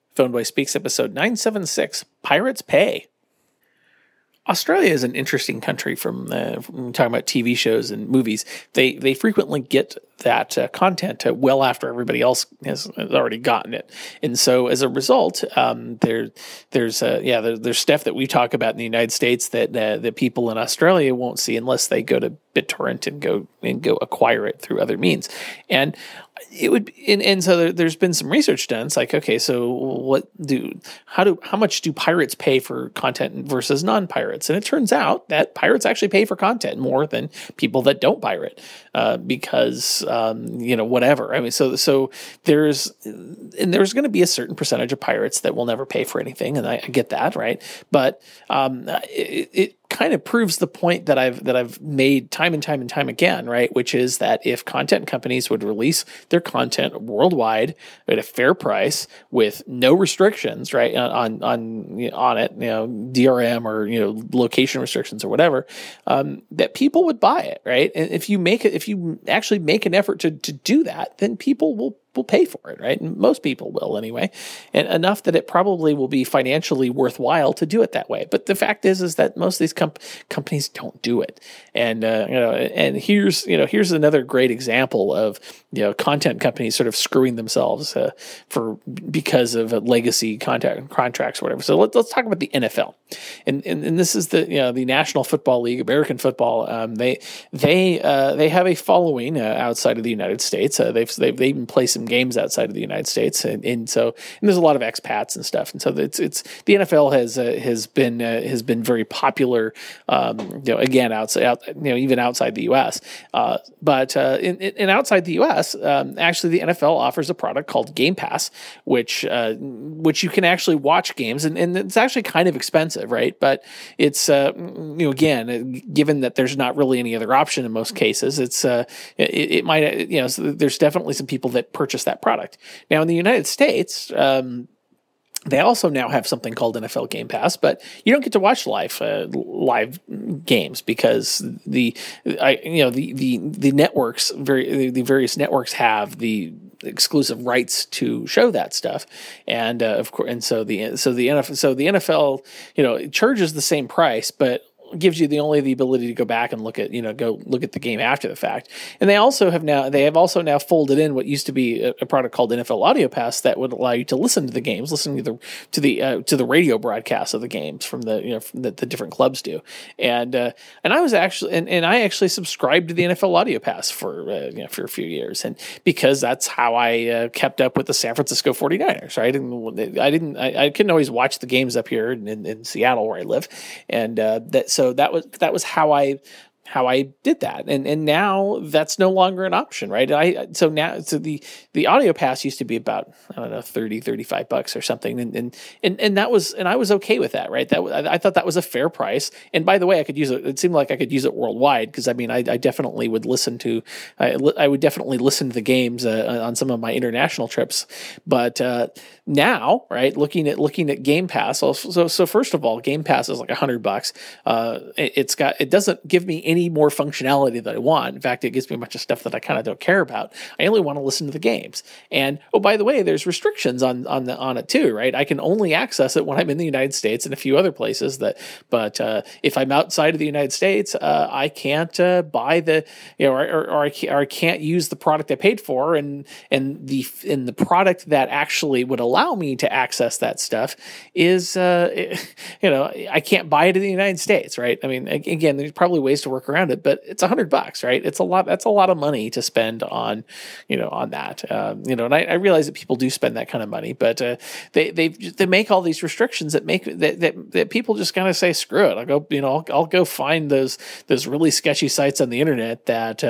Phone Boy Speaks, episode 976, Pirates Pay. Australia is an interesting country from talking about TV shows and movies. They frequently get that content well after everybody else has already gotten it, and so as a result, there's stuff that we talk about in the United States that people in Australia won't see unless they go to BitTorrent and go acquire it through other means, and it would and so there's been some research done. It's like, okay, so how much do pirates pay for content versus non-pirates? And it turns out that pirates actually pay for content more than people that don't pirate, because whatever. I mean, so there's going to be a certain percentage of pirates that will never pay for anything, and I get that, right? But it kind of proves the point that I've made time and time again, right? Which is that if content companies would release their content worldwide at a fair price with no restrictions, right, on it, DRM or location restrictions or whatever, that people would buy it, right? And if you actually make an effort to do that, then people will pay for it, right? And most people will anyway, and enough that it probably will be financially worthwhile to do it that way. But the fact is that most of these companies don't do it, and and here's another great example of content companies sort of screwing themselves because of legacy contracts or whatever. So let's talk about the NFL, and this is the National Football League, American football. They have a following outside of the United States. They've even played some games outside of the United States, and there's a lot of expats and stuff, and so it's the NFL has been very popular, again even outside the U.S. But outside the U.S., actually the NFL offers a product called Game Pass, which you can actually watch games, and it's actually kind of expensive, right? But it's again, given that there's not really any other option in most cases, it might so there's definitely some people that purchase that product. Now in the United States, they also now have something called NFL Game Pass, but you don't get to watch live games because the networks, the various networks have the exclusive rights to show that stuff, and of course, and so the NFL it charges the same price, but gives you the ability to go back and look at the game after the fact. And they have also now folded in what used to be a product called NFL Audio Pass that would allow you to listen to the games, listen to the radio broadcasts of the games from the different clubs do. And I was actually and I actually subscribed to the NFL Audio Pass for a few years, and because that's how I kept up with the San Francisco 49ers, right? And I couldn't always watch the games up here in Seattle where I live, and so that was how I did that, and now that's no longer an option, right? The Audio Pass used to be about $30-$35 or something, and I was okay with that, right? I thought that was a fair price, and by the way, I could use it. It seemed like I could use it worldwide because I definitely would listen to the games on some of my international trips, but now, right, looking at Game Pass, so first of all, Game Pass is like $100. It doesn't give me any more functionality that I want. In fact, it gives me a bunch of stuff that I kind of don't care about. I only want to listen to the games. And by the way, there's restrictions on it too, right? I can only access it when I'm in the United States and a few other places. But if I'm outside of the United States, I can't buy or I can't use the product I paid for, and the product that actually would allow me to access that stuff is I can't buy it in the United States, right? I mean, again, there's probably ways to work around it, but it's $100, right? It's a lot. That's a lot of money to spend on that. And I realize that people do spend that kind of money, but they make all these restrictions that make that people just kind of say, screw it. I'll go find those really sketchy sites on the internet that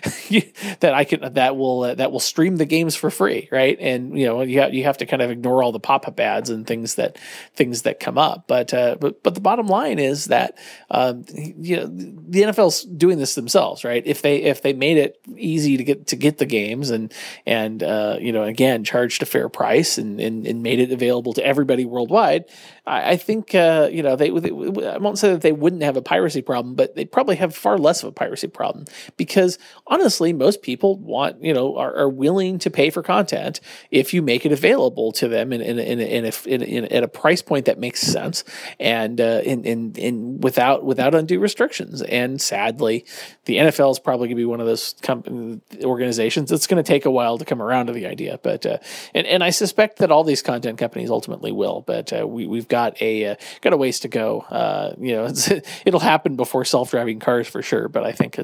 will stream the games for free, right? And you have to kind of ignore all the pop-up ads and things that come up. But the bottom line is that the NFL NFL's doing this themselves, right? If they made it easy to get the games and again charged a fair price and made it available to everybody worldwide, I think I won't say that they wouldn't have a piracy problem, but they probably have far less of a piracy problem because honestly, most people are willing to pay for content if you make it available to them at a price point that makes sense and without undue restrictions. And sadly, the NFL is probably going to be one of those organizations that's going to take a while to come around to the idea. But and I suspect that all these content companies ultimately will. But we've got a ways to go. It'll happen before self-driving cars for sure. But I think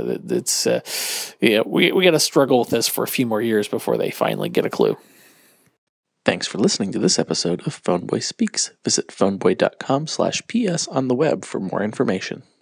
we got to struggle with this for a few more years before they finally get a clue. Thanks for listening to this episode of Phoneboy Speaks. Visit phoneboy.com/ps on the web for more information.